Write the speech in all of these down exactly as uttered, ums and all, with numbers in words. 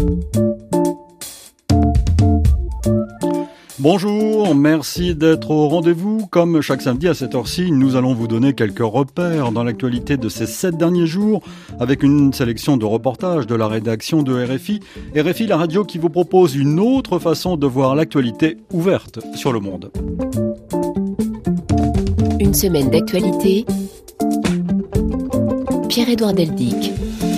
Bonjour, merci d'être au rendez-vous. Comme chaque samedi à cette heure-ci, nous allons vous donner quelques repères dans l'actualité de ces sept derniers jours avec une sélection de reportages de la rédaction de R F I. R F I, la radio qui vous propose une autre façon de voir l'actualité ouverte sur le monde. Une semaine d'actualité, Pierre-Édouard Deldic.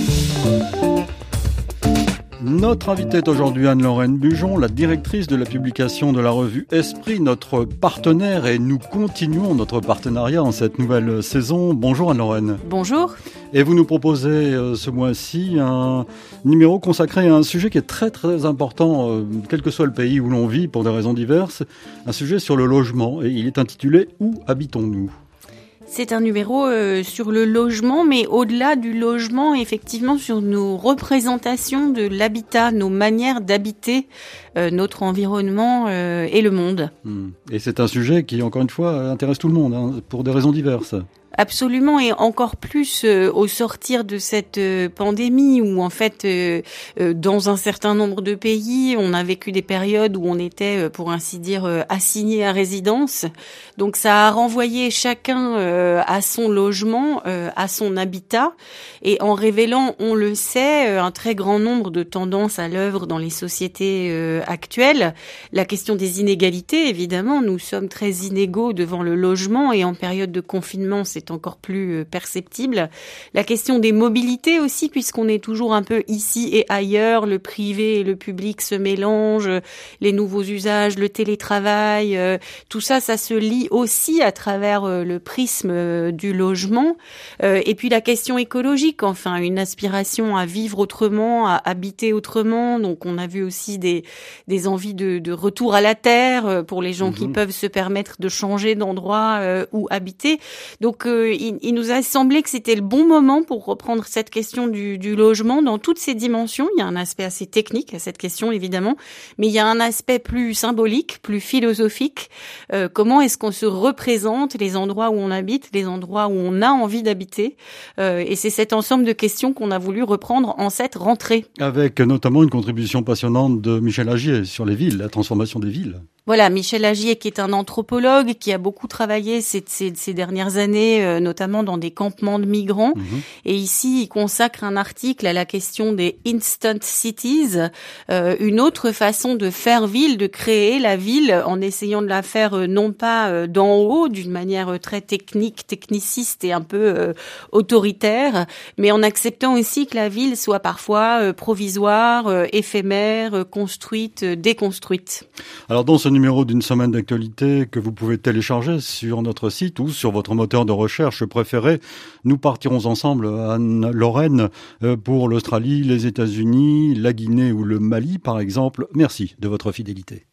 Notre invitée est aujourd'hui Anne-Lorraine Bujon, la directrice de la publication de la revue Esprit, notre partenaire, et nous continuons notre partenariat en cette nouvelle saison. Bonjour Anne-Lorraine. Bonjour. Et vous nous proposez euh, ce mois-ci un numéro consacré à un sujet qui est très très important, euh, quel que soit le pays où l'on vit pour des raisons diverses, un sujet sur le logement, et il est intitulé « Où habitons-nous » ? C'est un numéro euh, sur le logement, mais au-delà du logement, effectivement, sur nos représentations de l'habitat, nos manières d'habiter euh, notre environnement euh, et le monde. Et c'est un sujet qui, encore une fois, intéresse tout le monde, hein, pour des raisons diverses. Absolument, et encore plus euh, au sortir de cette euh, pandémie où en fait, euh, euh, dans un certain nombre de pays, on a vécu des périodes où on était, euh, pour ainsi dire, euh, assigné à résidence. Donc ça a renvoyé chacun euh, à son logement, euh, à son habitat, et en révélant, on le sait, euh, un très grand nombre de tendances à l'œuvre dans les sociétés euh, actuelles. La question des inégalités, évidemment, nous sommes très inégaux devant le logement, et en période de confinement, c'est encore plus perceptible. La question des mobilités aussi, puisqu'on est toujours un peu ici et ailleurs, le privé et le public se mélangent, les nouveaux usages, le télétravail, euh, tout ça, ça se lie aussi à travers euh, le prisme euh, du logement. Euh, et puis la question écologique, enfin, une aspiration à vivre autrement, à habiter autrement. Donc on a vu aussi des, des envies de, de retour à la terre euh, pour les gens mmh. qui peuvent se permettre de changer d'endroit euh, où habiter. Donc euh, il, il nous a semblé que c'était le bon moment pour reprendre cette question du, du logement dans toutes ses dimensions. Il y a un aspect assez technique à cette question, évidemment, mais il y a un aspect plus symbolique, plus philosophique. Euh, comment est-ce qu'on se représente les endroits où on habite, les endroits où on a envie d'habiter euh, et c'est cet ensemble de questions qu'on a voulu reprendre en cette rentrée. Avec notamment une contribution passionnante de Michel Agier sur les villes, la transformation des villes. Voilà, Michel Agier qui est un anthropologue qui a beaucoup travaillé ces, ces, ces dernières années, euh, notamment dans des campements de migrants. Mmh. Et ici, il consacre un article à la question des instant cities, euh, une autre façon de faire ville, de créer la ville en essayant de la faire euh, non pas euh, d'en haut, d'une manière euh, très technique, techniciste et un peu euh, autoritaire, mais en acceptant aussi que la ville soit parfois euh, provisoire, euh, éphémère, euh, construite, euh, déconstruite. Alors dans ce numéro d'une semaine d'actualité que vous pouvez télécharger sur notre site ou sur votre moteur de recherche préféré, nous partirons ensemble, Anne-Lorraine, pour l'Australie, les États-Unis, la Guinée ou le Mali, par exemple. Merci de votre fidélité.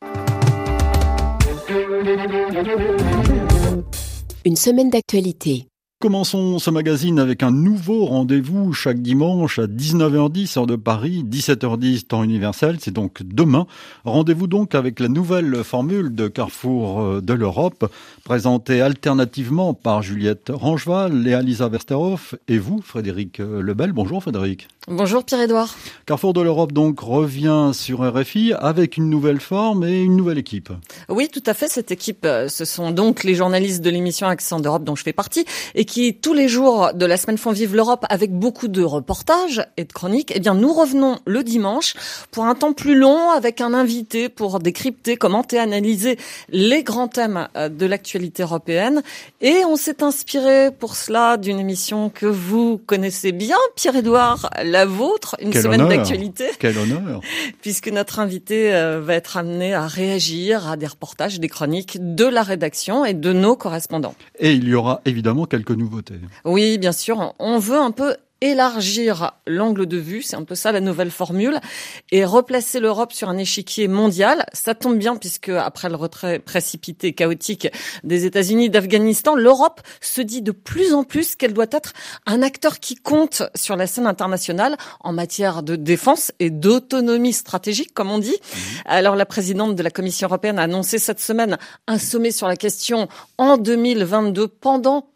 Une semaine d'actualité. Commençons ce magazine avec un nouveau rendez-vous chaque dimanche à dix-neuf heures dix, heure de Paris, dix-sept heures dix, temps universel, c'est donc demain. Rendez-vous donc avec la nouvelle formule de Carrefour de l'Europe, présentée alternativement par Juliette Rangeval, Léa Lisa Westerhoff et vous, Frédéric Lebel. Bonjour Frédéric. Bonjour Pierre-Édouard. Carrefour de l'Europe donc revient sur R F I avec une nouvelle forme et une nouvelle équipe. Oui, tout à fait. Cette équipe, ce sont donc les journalistes de l'émission Accent d'Europe dont je fais partie et qui tous les jours de la semaine font vivre l'Europe avec beaucoup de reportages et de chroniques. Eh bien, nous revenons le dimanche pour un temps plus long avec un invité pour décrypter, commenter, analyser les grands thèmes de l'actualité européenne. Et on s'est inspiré pour cela d'une émission que vous connaissez bien, Pierre-Édouard, la vôtre, une Quel semaine honneur. d'actualité. Quel honneur. Puisque notre invité va être amené à réagir à des reportages, des chroniques de la rédaction et de nos correspondants. Et il y aura évidemment quelques nouveautés. Oui, bien sûr. On veut un peu élargir l'angle de vue, c'est un peu ça la nouvelle formule, et replacer l'Europe sur un échiquier mondial. Ça tombe bien puisque après le retrait précipité, chaotique des États-Unis, d'Afghanistan, l'Europe se dit de plus en plus qu'elle doit être un acteur qui compte sur la scène internationale en matière de défense et d'autonomie stratégique, comme on dit. Mmh. Alors la présidente de la Commission européenne a annoncé cette semaine un sommet sur la question en deux mille vingt-deux pendant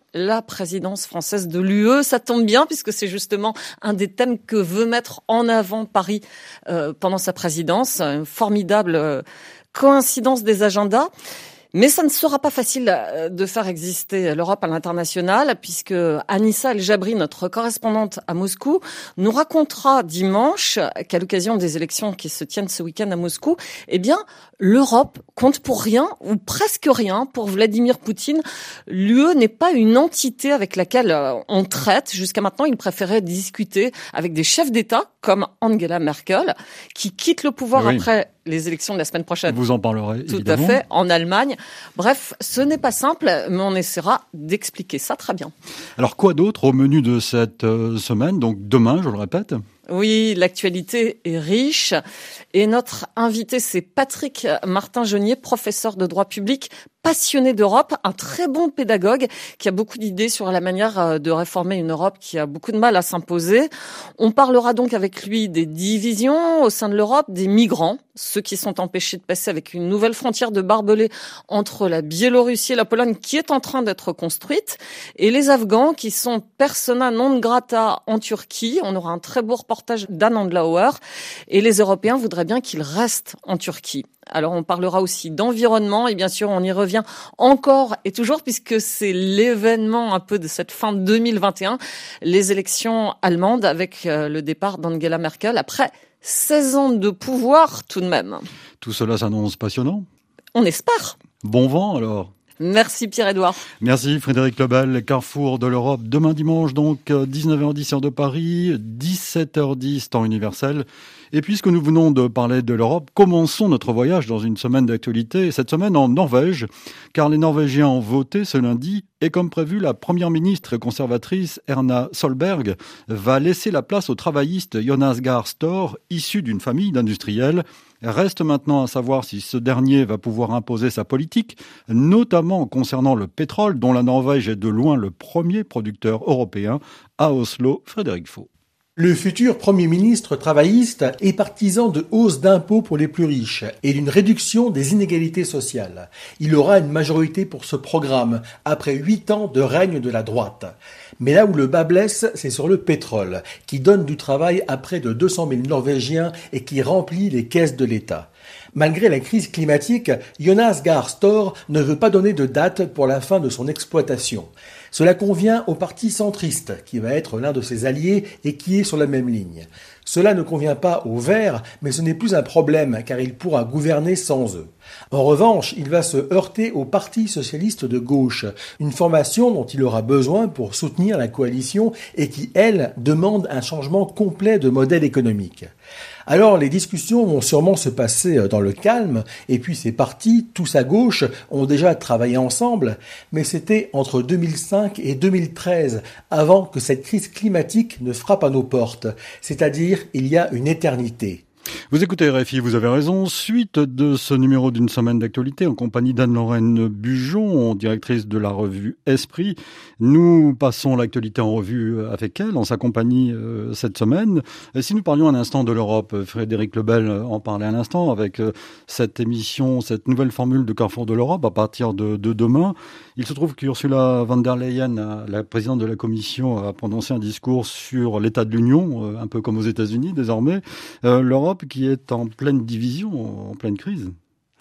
la présidence française de l'U E. Ça tombe bien puisque c'est justement un des thèmes que veut mettre en avant Paris euh, pendant sa présidence. Une formidable euh, coïncidence des agendas. Mais ça ne sera pas facile de faire exister l'Europe à l'international, puisque Anissa El-Jabri, notre correspondante à Moscou, nous racontera dimanche qu'à l'occasion des élections qui se tiennent ce week-end à Moscou, eh bien, l'Europe compte pour rien, ou presque rien, pour Vladimir Poutine. L'U E n'est pas une entité avec laquelle on traite. Jusqu'à maintenant, il préférait discuter avec des chefs d'État, comme Angela Merkel, qui quitte le pouvoir oui. après les élections de la semaine prochaine. Vous en parlerez, Tout évidemment. à fait, en Allemagne. Bref, ce n'est pas simple, mais on essaiera d'expliquer ça très bien. Alors, quoi d'autre au menu de cette euh, semaine? Donc, demain, je le répète. Oui, l'actualité est riche. Et notre invité, c'est Patrick Martin-Genier, professeur de droit public, passionné d'Europe, un très bon pédagogue qui a beaucoup d'idées sur la manière de réformer une Europe qui a beaucoup de mal à s'imposer. On parlera donc avec lui des divisions au sein de l'Europe, des migrants, ceux qui sont empêchés de passer avec une nouvelle frontière de barbelés entre la Biélorussie et la Pologne qui est en train d'être construite, et les Afghans qui sont persona non grata en Turquie. On aura un très beau reportage d'Anne Andlauer, et les Européens voudraient bien qu'ils restent en Turquie. Alors on parlera aussi d'environnement et bien sûr on y revient encore et toujours puisque c'est l'événement un peu de cette fin deux mille vingt et un, les élections allemandes avec le départ d'Angela Merkel après seize ans de pouvoir tout de même. Tout cela s'annonce passionnant. On espère. Bon vent alors. Merci Pierre-Édouard. Merci Frédéric Lebel, Carrefour de l'Europe. Demain dimanche, donc dix-neuf heures dix heure de Paris, dix-sept heures dix temps universel. Et puisque nous venons de parler de l'Europe, commençons notre voyage dans une semaine d'actualité. Cette semaine en Norvège, car les Norvégiens ont voté ce lundi. Et comme prévu, la première ministre conservatrice Erna Solberg va laisser la place au travailliste Jonas Gahr Store, issu d'une famille d'industriels. Reste maintenant à savoir si ce dernier va pouvoir imposer sa politique, notamment concernant le pétrole, dont la Norvège est de loin le premier producteur européen. À Oslo, Frédéric Faux. Le futur Premier ministre travailliste est partisan de hausses d'impôts pour les plus riches et d'une réduction des inégalités sociales. Il aura une majorité pour ce programme, après huit ans de règne de la droite. Mais là où le bas blesse, c'est sur le pétrole, qui donne du travail à près de deux cent mille Norvégiens et qui remplit les caisses de l'État. Malgré la crise climatique, Jonas Gahr Store ne veut pas donner de date pour la fin de son exploitation. Cela convient au parti centriste, qui va être l'un de ses alliés et qui est sur la même ligne. Cela ne convient pas aux Verts, mais ce n'est plus un problème, car il pourra gouverner sans eux. En revanche, il va se heurter au Parti socialiste de gauche, une formation dont il aura besoin pour soutenir la coalition et qui, elle, demande un changement complet de modèle économique. Alors les discussions vont sûrement se passer dans le calme, et puis ces partis, tous à gauche, ont déjà travaillé ensemble, mais c'était entre deux mille cinq et deux mille treize, avant que cette crise climatique ne frappe à nos portes, c'est-à-dire il y a une éternité. Vous écoutez R F I, vous avez raison. Suite de ce numéro d'une semaine d'actualité en compagnie d'Anne-Lorraine Bujon, directrice de la revue Esprit. Nous passons l'actualité en revue avec elle, en sa compagnie euh, cette semaine. Et si nous parlions un instant de l'Europe, Frédéric Lebel en parlait un instant avec euh, cette émission, cette nouvelle formule de Carrefour de l'Europe à partir de, de demain. Il se trouve qu'Ursula von der Leyen, la présidente de la Commission, a prononcé un discours sur l'état de l'Union, euh, un peu comme aux États-Unis désormais. Euh, L'Europe qui est en pleine division, en pleine crise.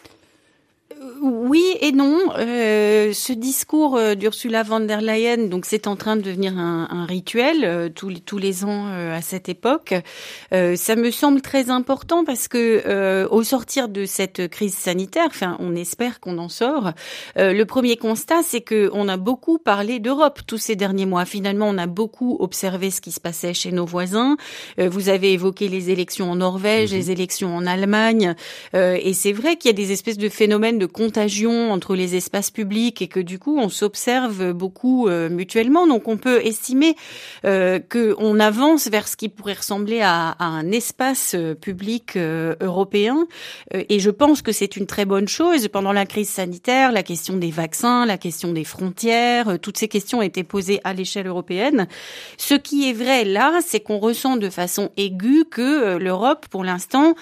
Oui et non. Euh, ce discours d'Ursula von der Leyen, donc c'est en train de devenir un, un rituel euh, tous, les, tous les ans euh, à cette époque. Euh, ça me semble très important parce que euh, au sortir de cette crise sanitaire, enfin on espère qu'on en sort. Euh, le premier constat, c'est que on a beaucoup parlé d'Europe tous ces derniers mois. Finalement, on a beaucoup observé ce qui se passait chez nos voisins. Euh, vous avez évoqué les élections en Norvège, mmh. les élections en Allemagne, euh, et c'est vrai qu'il y a des espèces de phénomènes de contagion entre les espaces publics et que du coup on s'observe beaucoup euh, mutuellement. Donc on peut estimer euh, qu'on avance vers ce qui pourrait ressembler à, à un espace euh, public euh, européen. Euh, et je pense que c'est une très bonne chose. Pendant la crise sanitaire, la question des vaccins, la question des frontières, euh, toutes ces questions étaient posées à l'échelle européenne. Ce qui est vrai là, c'est qu'on ressent de façon aiguë que euh, l'Europe, pour l'instant,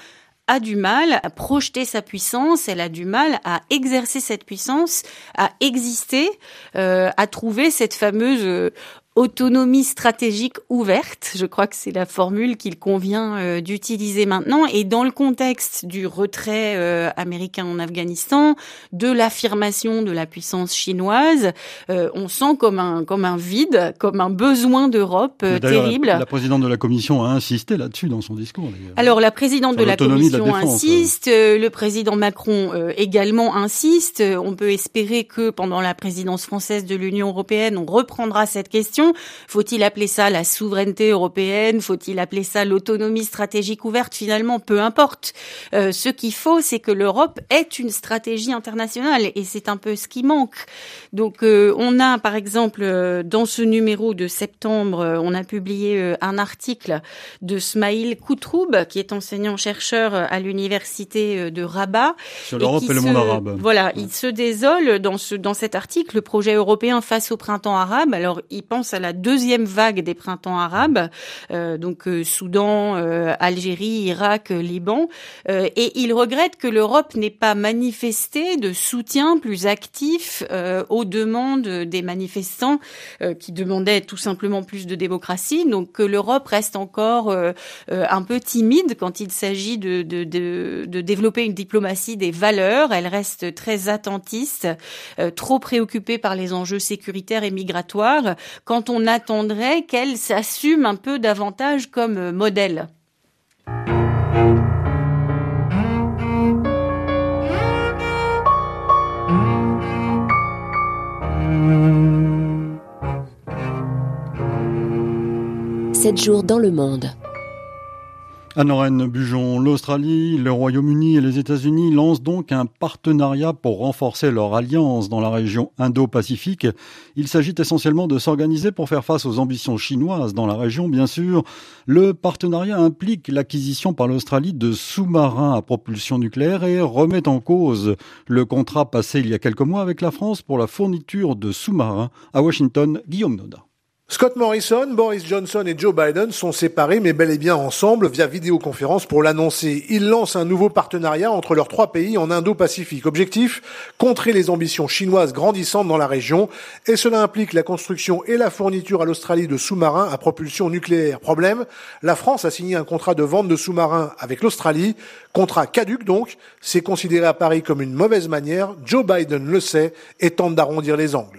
a du mal à projeter sa puissance, elle a du mal à exercer cette puissance, à exister, euh, à trouver cette fameuse euh, autonomie stratégique ouverte. Je crois que c'est la formule qu'il convient euh, d'utiliser maintenant. Et dans le contexte du retrait euh, américain en Afghanistan, de l'affirmation de la puissance chinoise, euh, on sent comme un comme un vide, comme un besoin d'Europe euh, terrible. La, la présidente de la Commission a insisté là-dessus dans son discours. D'ailleurs. Alors la présidente de la Commission de la défense, insiste, euh, le président Macron euh, également insiste. On peut espérer que pendant la présidence française de l'Union européenne, on reprendra cette question. Faut-il appeler ça la souveraineté européenne? Faut-il appeler ça l'autonomie stratégique ouverte? Finalement, peu importe. Euh, ce qu'il faut, c'est que l'Europe ait une stratégie internationale, et c'est un peu ce qui manque. Donc, euh, on a, par exemple, euh, dans ce numéro de septembre, euh, on a publié euh, un article de Smaïl Koutroub, qui est enseignant-chercheur à l'université de Rabat. Sur l'Europe et, et le se, monde arabe. Voilà, ouais. Il se désole dans ce dans cet article, le projet européen face au printemps arabe. Alors, il pense à la deuxième vague des printemps arabes, euh, donc euh, Soudan, euh, Algérie, Irak, euh, Liban, euh, et il regrette que l'Europe n'ait pas manifesté de soutien plus actif euh, aux demandes des manifestants euh, qui demandaient tout simplement plus de démocratie. Donc que l'Europe reste encore euh, euh, un peu timide quand il s'agit de, de, de, de développer une diplomatie des valeurs. Elle reste très attentiste, euh, trop préoccupée par les enjeux sécuritaires et migratoires. Quand on attendrait qu'elle s'assume un peu davantage comme modèle. Sept jours dans le monde. Anne-Lorraine Bujon, l'Australie, le Royaume-Uni et les États-Unis lancent donc un partenariat pour renforcer leur alliance dans la région Indo-Pacifique. Il s'agit essentiellement de s'organiser pour faire face aux ambitions chinoises dans la région, bien sûr. Le partenariat implique l'acquisition par l'Australie de sous-marins à propulsion nucléaire et remet en cause le contrat passé il y a quelques mois avec la France pour la fourniture de sous-marins à Washington. Guillaume Noda. Scott Morrison, Boris Johnson et Joe Biden sont séparés mais bel et bien ensemble via vidéoconférence pour l'annoncer. Ils lancent un nouveau partenariat entre leurs trois pays en Indo-Pacifique. Objectif, contrer les ambitions chinoises grandissantes dans la région, et cela implique la construction et la fourniture à l'Australie de sous-marins à propulsion nucléaire. Problème, la France a signé un contrat de vente de sous-marins avec l'Australie, contrat caduc donc, c'est considéré à Paris comme une mauvaise manière, Joe Biden le sait et tente d'arrondir les angles.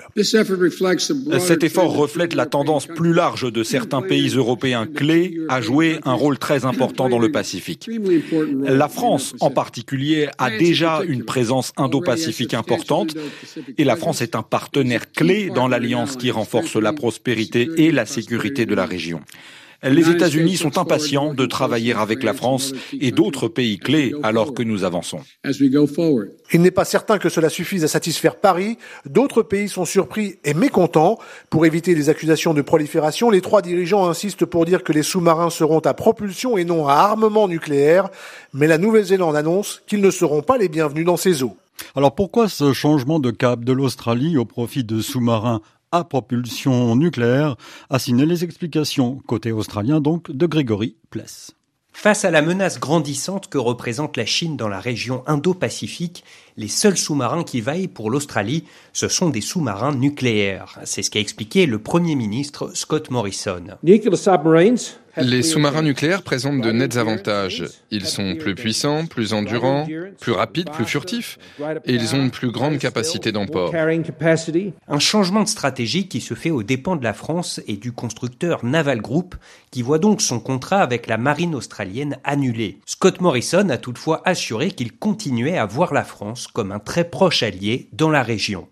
Cet effort reflète la tendance plus large de certains pays européens clés à jouer un rôle très important dans le Pacifique. La France, en particulier, a déjà une présence indo-pacifique importante et la France est un partenaire clé dans l'alliance qui renforce la prospérité et la sécurité de la région. Les États-Unis sont impatients de travailler avec la France et d'autres pays clés alors que nous avançons. Il n'est pas certain que cela suffise à satisfaire Paris. D'autres pays sont surpris et mécontents. Pour éviter les accusations de prolifération, les trois dirigeants insistent pour dire que les sous-marins seront à propulsion et non à armement nucléaire. Mais la Nouvelle-Zélande annonce qu'ils ne seront pas les bienvenus dans ses eaux. Alors pourquoi ce changement de cap de l'Australie au profit de sous-marins à propulsion nucléaire? À signer les explications, côté australien donc, de Grégory Pless. Face à la menace grandissante que représente la Chine dans la région Indo-Pacifique, les seuls sous-marins qui vaillent pour l'Australie, ce sont des sous-marins nucléaires. C'est ce qu'a expliqué le Premier ministre Scott Morrison. Les sous-marins nucléaires présentent de nets avantages. Ils sont plus puissants, plus endurants, plus rapides, plus furtifs, et ils ont une plus grande capacité d'emport. Un changement de stratégie qui se fait aux dépens de la France et du constructeur Naval Group, qui voit donc son contrat avec la marine australienne annulé. Scott Morrison a toutefois assuré qu'il continuait à voir la France comme un très proche allié dans la région.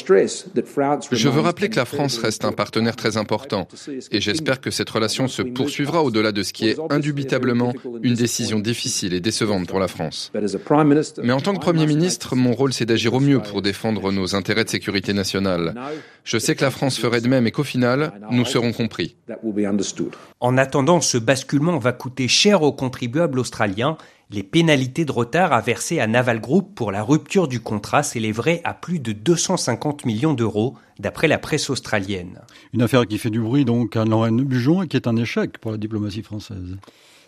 Je veux rappeler que la France reste un partenaire très important, et j'espère que cette relation se poursuivra au-delà de ce qui est indubitablement une décision difficile et décevante pour la France. Mais en tant que Premier ministre, mon rôle c'est d'agir au mieux pour défendre nos intérêts de sécurité nationale. Je sais que la France ferait de même et qu'au final, nous serons compris. En attendant, ce basculement va coûter cher aux contribuables australiens. Les pénalités de retard à verser à Naval Group pour la rupture du contrat s'élèveraient à plus de deux cent cinquante millions d'euros, d'après la presse australienne. Une affaire qui fait du bruit donc à Anne-Lorraine Bujon et qui est un échec pour la diplomatie française.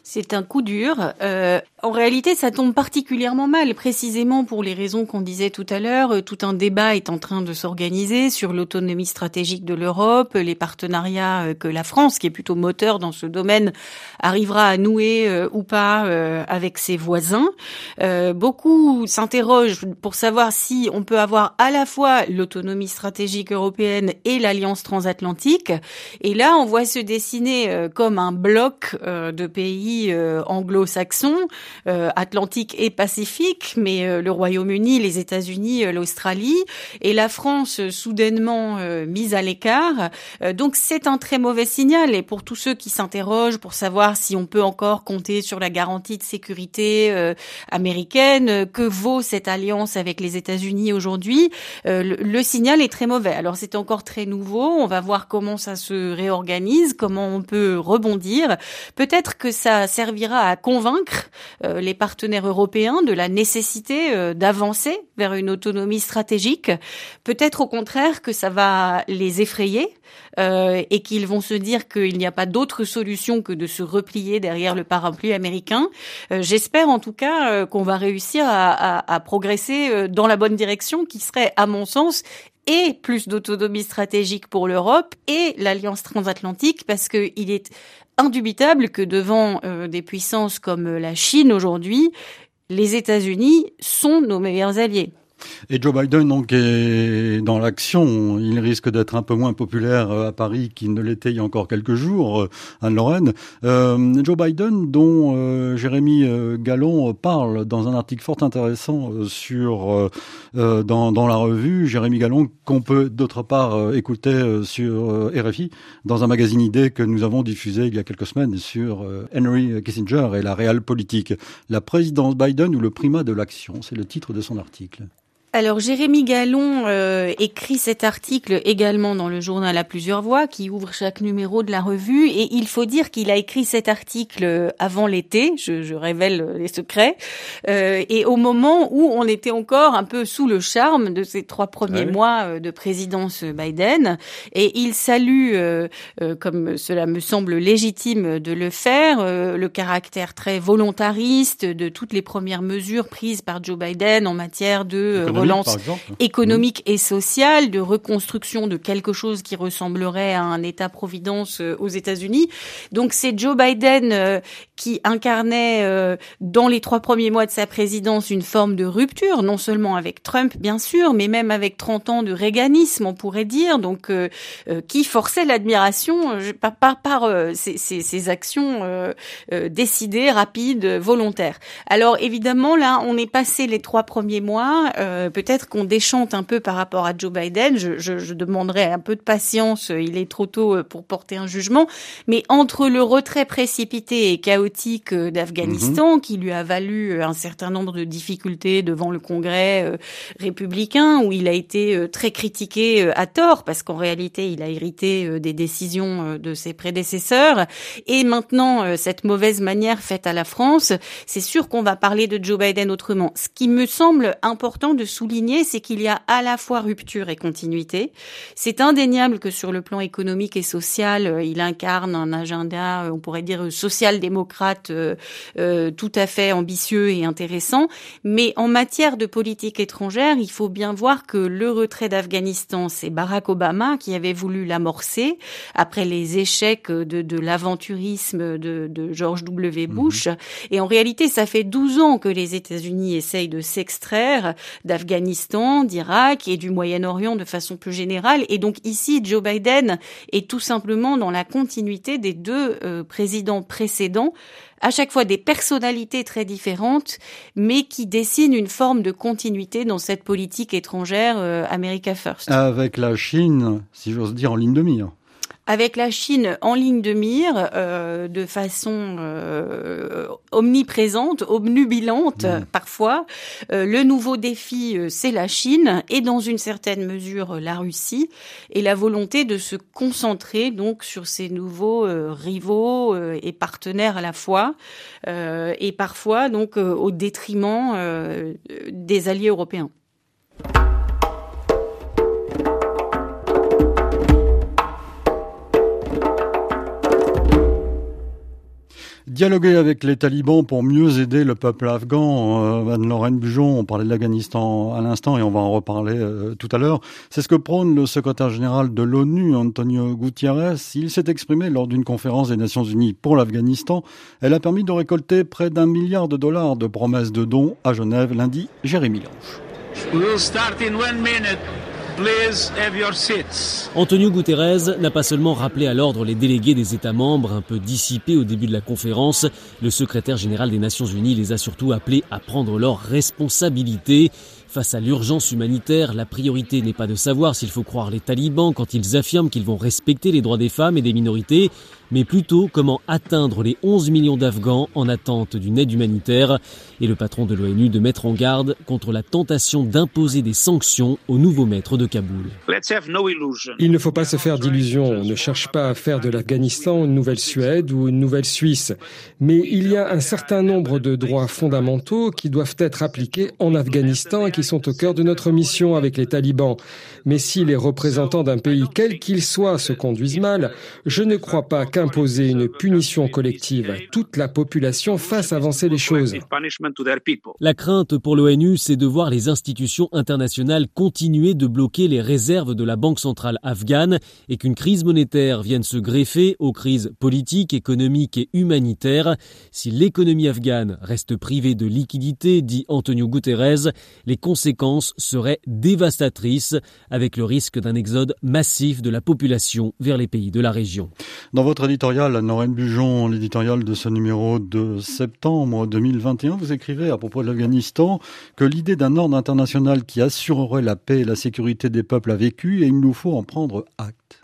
C'est un coup dur. Euh, en réalité, ça tombe particulièrement mal, précisément pour les raisons qu'on disait tout à l'heure. Tout un débat est en train de s'organiser sur l'autonomie stratégique de l'Europe, les partenariats que la France, qui est plutôt moteur dans ce domaine, arrivera à nouer euh, ou pas euh, avec ses voisins. Euh, beaucoup s'interrogent pour savoir si on peut avoir à la fois l'autonomie stratégique européenne et l'alliance transatlantique. Et là, on voit se dessiner euh, comme un bloc euh, de pays Euh, anglo-saxons, euh, Atlantique et Pacifique, mais euh, le Royaume-Uni, les États-Unis, euh, l'Australie, et la France euh, soudainement euh, mise à l'écart. Euh, donc c'est un très mauvais signal. Et pour tous ceux qui s'interrogent pour savoir si on peut encore compter sur la garantie de sécurité euh, américaine, euh, que vaut cette alliance avec les États-Unis aujourd'hui, euh, le, le signal est très mauvais. Alors c'est encore très nouveau. On va voir comment ça se réorganise, comment on peut rebondir. Peut-être que ça servira à convaincre euh, les partenaires européens de la nécessité euh, d'avancer vers une autonomie stratégique. Peut-être au contraire que ça va les effrayer euh, et qu'ils vont se dire qu'il n'y a pas d'autre solution que de se replier derrière le parapluie américain. Euh, j'espère en tout cas euh, qu'on va réussir à, à, à progresser euh, dans la bonne direction, qui serait, à mon sens, et plus d'autonomie stratégique pour l'Europe et l'alliance transatlantique, parce que il est indubitable que devant euh, des puissances comme la Chine aujourd'hui, les États-Unis sont nos meilleurs alliés. Et Joe Biden, donc, est dans l'action. Il risque d'être un peu moins populaire à Paris qu'il ne l'était il y a encore quelques jours, Anne-Lorraine. Euh, Joe Biden, dont euh, Jérémy Gallon parle dans un article fort intéressant sur euh, dans, dans la revue. Jérémy Gallon, qu'on peut d'autre part écouter sur R F I, dans un magazine Idée que nous avons diffusé il y a quelques semaines sur Henry Kissinger et la Realpolitik. La présidence Biden ou le primat de l'action, c'est le titre de son article. Alors, Jérémy Gallon euh, écrit cet article également dans le journal à plusieurs voix, qui ouvre chaque numéro de la revue, et il faut dire qu'il a écrit cet article avant l'été, je, je révèle les secrets, euh, et au moment où on était encore un peu sous le charme de ces trois premiers ouais. mois de présidence Biden, et il salue, euh, euh, comme cela me semble légitime de le faire, euh, le caractère très volontariste de toutes les premières mesures prises par Joe Biden en matière de euh, relance économique mmh. et sociale, de reconstruction de quelque chose qui ressemblerait à un État-providence aux États-Unis. Donc c'est Joe Biden euh, qui incarnait euh, dans les trois premiers mois de sa présidence une forme de rupture, non seulement avec Trump bien sûr, mais même avec trente ans de réganisme, on pourrait dire, donc euh, euh, qui forçait l'admiration euh, par, par, par euh, ces, ces, ces actions euh, euh, décidées, rapides, volontaires. Alors évidemment là, on est passé les trois premiers mois. Euh, Peut-être qu'on déchante un peu par rapport à Joe Biden. Je, je, je demanderai un peu de patience. Il est trop tôt pour porter un jugement. Mais entre le retrait précipité et chaotique d'Afghanistan, mmh. qui lui a valu un certain nombre de difficultés devant le Congrès euh, républicain, où il a été euh, très critiqué euh, à tort, parce qu'en réalité, il a hérité euh, des décisions euh, de ses prédécesseurs, et maintenant, euh, cette mauvaise manière faite à la France, c'est sûr qu'on va parler de Joe Biden autrement. Ce qui me semble important de souligner, c'est qu'il y a à la fois rupture et continuité. C'est indéniable que sur le plan économique et social, il incarne un agenda, on pourrait dire, social-démocrate euh, euh, tout à fait ambitieux et intéressant. Mais en matière de politique étrangère, il faut bien voir que le retrait d'Afghanistan, c'est Barack Obama qui avait voulu l'amorcer après les échecs de, de l'aventurisme de, de George W. Bush. Mmh. Et en réalité, ça fait douze ans que les États-Unis essayent de s'extraire d'Afghanistan, d'Irak et du Moyen-Orient de façon plus générale. Et donc ici, Joe Biden est tout simplement dans la continuité des deux euh, présidents précédents, à chaque fois des personnalités très différentes, mais qui dessinent une forme de continuité dans cette politique étrangère euh, America First. Avec la Chine, si j'ose dire, en ligne de mire. Avec la Chine en ligne de mire, euh, de façon euh, omniprésente, obnubilante mmh. parfois. Euh, le nouveau défi, euh, c'est la Chine et dans une certaine mesure la Russie, et la volonté de se concentrer donc sur ces nouveaux euh, rivaux euh, et partenaires à la fois, euh, et parfois donc euh, au détriment euh, des alliés européens. Dialoguer avec les talibans pour mieux aider le peuple afghan. Euh, Anne-Lorraine Bujon, on parlait de l'Afghanistan à l'instant et on va en reparler euh, tout à l'heure. C'est ce que prône le secrétaire général de l'ONU, Antonio Guterres. Il s'est exprimé lors d'une conférence des Nations Unies pour l'Afghanistan. Elle a permis de récolter près d'un milliard de dollars de promesses de dons à Genève lundi. Jérémy Lange. We'll start in one minute. Please have your seats. Antonio Guterres n'a pas seulement rappelé à l'ordre les délégués des États membres un peu dissipés au début de la conférence. Le secrétaire général des Nations Unies les a surtout appelés à prendre leurs responsabilités. Face à l'urgence humanitaire, la priorité n'est pas de savoir s'il faut croire les talibans quand ils affirment qu'ils vont respecter les droits des femmes et des minorités, mais plutôt comment atteindre les onze millions d'Afghans en attente d'une aide humanitaire. Et le patron de l'ONU de mettre en garde contre la tentation d'imposer des sanctions au nouveau maître de Kaboul. Il ne faut pas se faire d'illusions. On ne cherche pas à faire de l'Afghanistan une nouvelle Suède ou une nouvelle Suisse. Mais il y a un certain nombre de droits fondamentaux qui doivent être appliqués en Afghanistan et qui sont au cœur de notre mission avec les talibans. Mais si les représentants d'un pays, quel qu'il soit, se conduisent mal, je ne crois pas qu'imposer une punition collective à toute la population fasse avancer les choses. La crainte pour l'ONU, c'est de voir les institutions internationales continuer de bloquer les réserves de la Banque centrale afghane et qu'une crise monétaire vienne se greffer aux crises politiques, économiques et humanitaires. Si l'économie afghane reste privée de liquidités, dit Antonio Guterres, les conséquences seraient dévastatrices, avec le risque d'un exode massif de la population vers les pays de la région. Dans votre éditorial, Anne-Lorraine Bujon, l'éditorial de ce numéro de septembre deux mille vingt et un, vous écrivez à propos de l'Afghanistan que l'idée d'un ordre international qui assurerait la paix et la sécurité des peuples a vécu et il nous faut en prendre acte.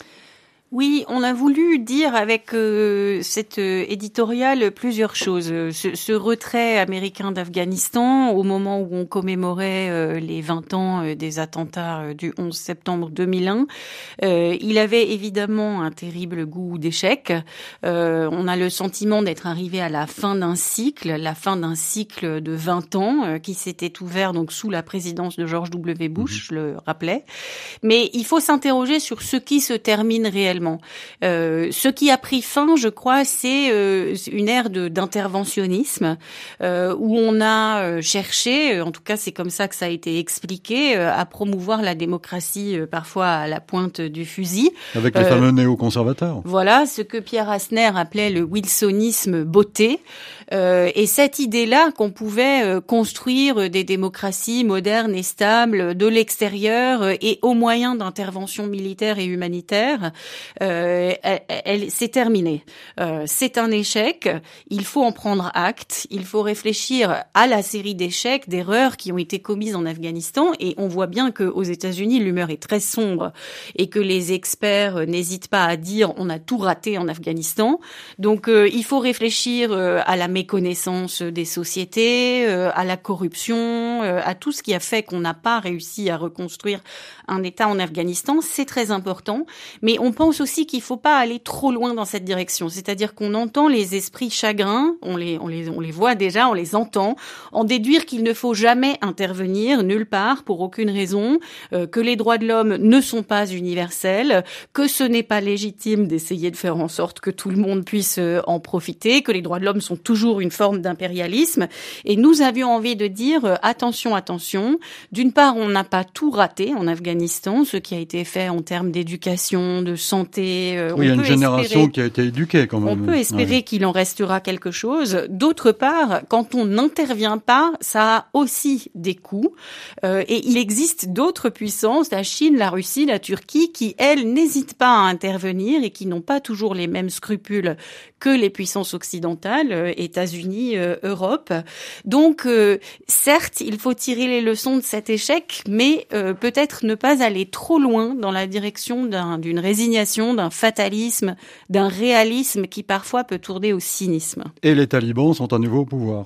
Oui, on a voulu dire avec euh, cet euh, éditorial plusieurs choses. Ce, ce retrait américain d'Afghanistan, au moment où on commémorait euh, les vingt ans euh, des attentats euh, du onze septembre deux mille un, euh, il avait évidemment un terrible goût d'échec. Euh, on a le sentiment d'être arrivé à la fin d'un cycle, la fin d'un cycle de vingt ans euh, qui s'était ouvert donc sous la présidence de George W. Bush, mmh. je le rappelais. Mais il faut s'interroger sur ce qui se termine réellement. Euh, ce qui a pris fin, je crois, c'est euh, une ère de, d'interventionnisme euh, où on a euh, cherché, euh, en tout cas c'est comme ça que ça a été expliqué, euh, à promouvoir la démocratie euh, parfois à la pointe du fusil. Avec les euh, fameux néoconservateurs. Voilà, ce que Pierre Asner appelait le wilsonisme botté. Euh, et cette idée-là qu'on pouvait euh, construire des démocraties modernes et stables de l'extérieur euh, et au moyen d'interventions militaires et humanitaires, euh, elle, elle c'est terminé. Euh, c'est un échec. Il faut en prendre acte. Il faut réfléchir à la série d'échecs, d'erreurs qui ont été commises en Afghanistan. Et on voit bien qu'aux États-Unis, l'humeur est très sombre et que les experts n'hésitent pas à dire on a tout raté en Afghanistan. Donc euh, il faut réfléchir euh, à la méconnaissance des sociétés, euh, à la corruption, euh, à tout ce qui a fait qu'on n'a pas réussi à reconstruire un État en Afghanistan. C'est très important, mais on pense aussi qu'il ne faut pas aller trop loin dans cette direction. C'est-à-dire qu'on entend les esprits chagrins, on les, on les, on les voit déjà, on les entend, en déduire qu'il ne faut jamais intervenir nulle part pour aucune raison, euh, que les droits de l'homme ne sont pas universels, que ce n'est pas légitime d'essayer de faire en sorte que tout le monde puisse euh, en profiter, que les droits de l'homme sont toujours une forme d'impérialisme. Et nous avions envie de dire euh, attention, attention. D'une part, on n'a pas tout raté en Afghanistan, ce qui a été fait en termes d'éducation, de santé. Euh, oui, il y a une génération espérer, qui a été éduquée quand même. On peut espérer ouais. qu'il en restera quelque chose. D'autre part, quand on n'intervient pas, ça a aussi des coûts. Euh, et il existe d'autres puissances, la Chine, la Russie, la Turquie, qui, elles, n'hésitent pas à intervenir et qui n'ont pas toujours les mêmes scrupules que les puissances occidentales, euh, États-Unis, euh, Europe. Donc, euh, certes, il faut tirer les leçons de cet échec, mais euh, peut-être ne pas aller trop loin dans la direction d'un, d'une résignation, d'un fatalisme, d'un réalisme qui parfois peut tourner au cynisme. Et les talibans sont à nouveau au pouvoir.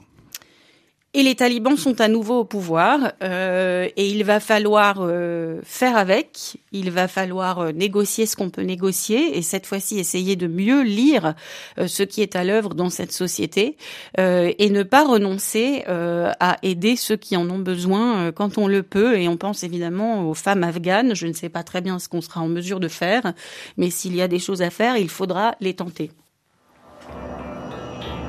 Et les talibans sont à nouveau au pouvoir euh, et il va falloir euh, faire avec, il va falloir euh, négocier ce qu'on peut négocier et cette fois-ci essayer de mieux lire euh, ce qui est à l'œuvre dans cette société euh, et ne pas renoncer euh, à aider ceux qui en ont besoin euh, quand on le peut. Et on pense évidemment aux femmes afghanes. Je ne sais pas très bien ce qu'on sera en mesure de faire, mais s'il y a des choses à faire, il faudra les tenter.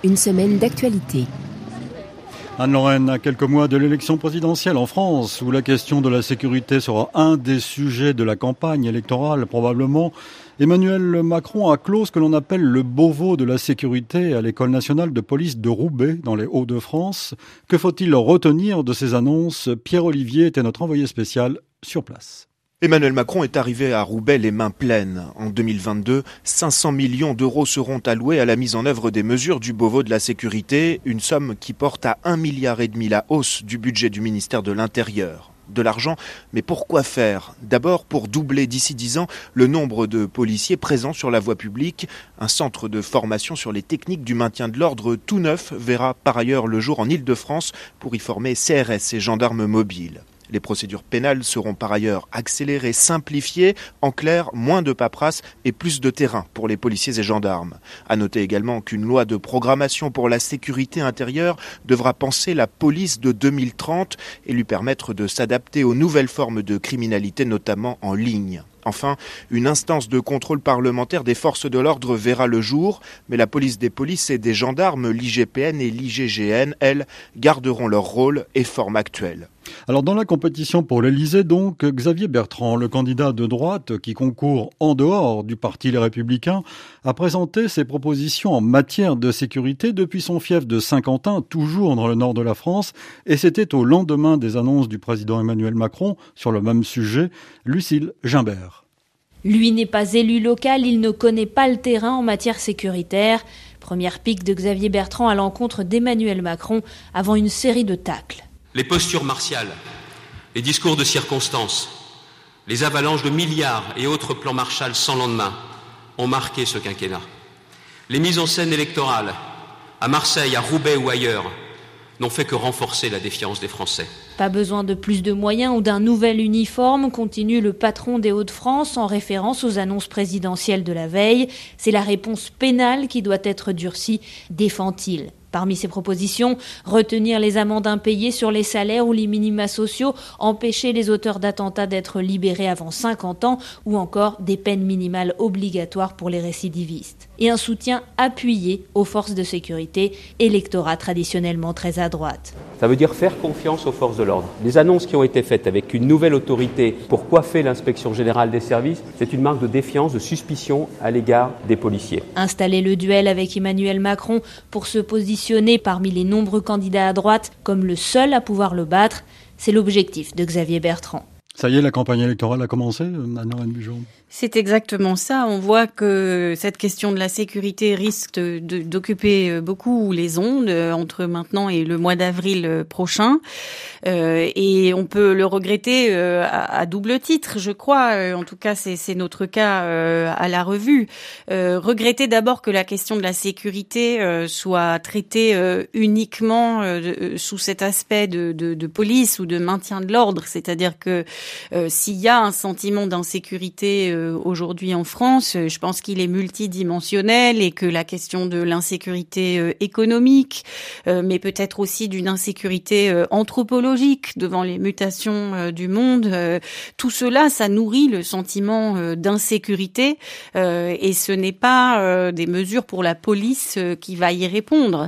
une semaine d'actualité. Anne-Lorraine, à quelques mois de l'élection présidentielle en France, où la question de la sécurité sera un des sujets de la campagne électorale probablement, Emmanuel Macron a clos ce que l'on appelle le Beauvau de la sécurité à l'École nationale de police de Roubaix, dans les Hauts-de-France. Que faut-il retenir de ces annonces ? Pierre Olivier était notre envoyé spécial sur place. Emmanuel Macron est arrivé à Roubaix les mains pleines. En deux mille vingt-deux, cinq cents millions d'euros seront alloués à la mise en œuvre des mesures du Beauvau de la sécurité, une somme qui porte à un milliard et demi la hausse du budget du ministère de l'Intérieur. De l'argent, mais pour quoi faire ? D'abord pour doubler d'ici dix ans le nombre de policiers présents sur la voie publique. Un centre de formation sur les techniques du maintien de l'ordre tout neuf verra par ailleurs le jour en Île-de-France pour y former C R S et gendarmes mobiles. Les procédures pénales seront par ailleurs accélérées, simplifiées, en clair, moins de paperasse et plus de terrain pour les policiers et gendarmes. À noter également qu'une loi de programmation pour la sécurité intérieure devra penser la police de deux mille trente et lui permettre de s'adapter aux nouvelles formes de criminalité, notamment en ligne. Enfin, une instance de contrôle parlementaire des forces de l'ordre verra le jour, mais la police des polices et des gendarmes, l'I G P N et l'I G G N, elles, garderont leur rôle et forme actuelle. Alors dans la compétition pour l'Élysée, donc, Xavier Bertrand, le candidat de droite qui concourt en dehors du parti Les Républicains, a présenté ses propositions en matière de sécurité depuis son fief de Saint-Quentin, toujours dans le nord de la France, et c'était au lendemain des annonces du président Emmanuel Macron sur le même sujet. Lucille Gimbert. Lui n'est pas élu local, il ne connaît pas le terrain en matière sécuritaire. Première pique de Xavier Bertrand à l'encontre d'Emmanuel Macron avant une série de tacles. Les postures martiales, les discours de circonstance, les avalanches de milliards et autres plans Marshall sans lendemain ont marqué ce quinquennat. Les mises en scène électorales, à Marseille, à Roubaix ou ailleurs, n'ont fait que renforcer la défiance des Français. Pas besoin de plus de moyens ou d'un nouvel uniforme, continue le patron des Hauts-de-France en référence aux annonces présidentielles de la veille. C'est la réponse pénale qui doit être durcie, défend-il. Parmi ses propositions, retenir les amendes impayées sur les salaires ou les minima sociaux, empêcher les auteurs d'attentats d'être libérés avant cinquante ans ou encore des peines minimales obligatoires pour les récidivistes. Et un soutien appuyé aux forces de sécurité, électorat traditionnellement très à droite. Ça veut dire faire confiance aux forces de l'ordre. Les annonces qui ont été faites avec une nouvelle autorité pour coiffer l'inspection générale des services, c'est une marque de défiance, de suspicion à l'égard des policiers. Installer le duel avec Emmanuel Macron pour se positionner parmi les nombreux candidats à droite comme le seul à pouvoir le battre, c'est l'objectif de Xavier Bertrand. Ça y est, la campagne électorale a commencé, Anne-Lorraine Bugeaud. C'est exactement ça. On voit que cette question de la sécurité risque de, de, d'occuper beaucoup les ondes entre maintenant et le mois d'avril prochain. Euh, et on peut le regretter euh, à, à double titre, je crois. En tout cas, c'est, c'est notre cas euh, à la revue. Euh, regretter d'abord que la question de la sécurité euh, soit traitée euh, uniquement euh, sous cet aspect de, de, de police ou de maintien de l'ordre. C'est-à-dire que euh, s'il y a un sentiment d'insécurité euh, aujourd'hui en France, je pense qu'il est multidimensionnel et que la question de l'insécurité euh, économique, euh, mais peut-être aussi d'une insécurité euh, anthropologique devant les mutations euh, du monde, euh, tout cela, ça nourrit le sentiment euh, d'insécurité euh, et ce n'est pas euh, des mesures pour la police euh, qui va y répondre.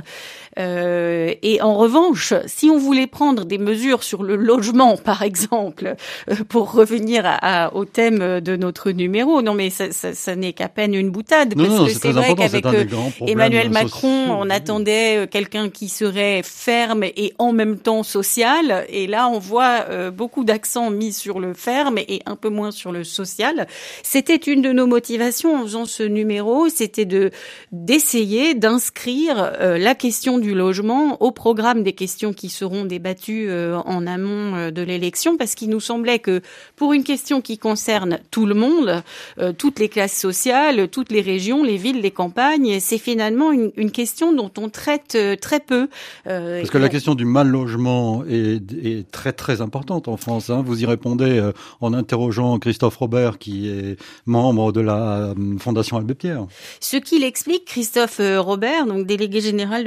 Euh, et en revanche, si on voulait prendre des mesures sur le logement, par exemple, euh, pour revenir à, à, au thème de notre numéro, non mais ça, ça, ça n'est qu'à peine une boutade, non, parce non, que c'est, c'est vrai qu'avec euh, Emmanuel Macron, sociaux. On attendait euh, quelqu'un qui serait ferme et en même temps social, et là on voit euh, beaucoup d'accent mis sur le ferme et un peu moins sur le social. C'était une de nos motivations en faisant ce numéro, c'était de d'essayer d'inscrire euh, la question du du logement au programme des questions qui seront débattues euh, en amont euh, de l'élection, parce qu'il nous semblait que pour une question qui concerne tout le monde, euh, toutes les classes sociales, toutes les régions, les villes, les campagnes, c'est finalement une, une question dont on traite euh, très peu. Euh, parce que la question du mal logement est, est très très importante en France. Hein. Vous y répondez euh, en interrogeant Christophe Robert, qui est membre de la euh, Fondation Abbé Pierre. Ce qu'il explique, Christophe Robert, donc délégué général de la Fondation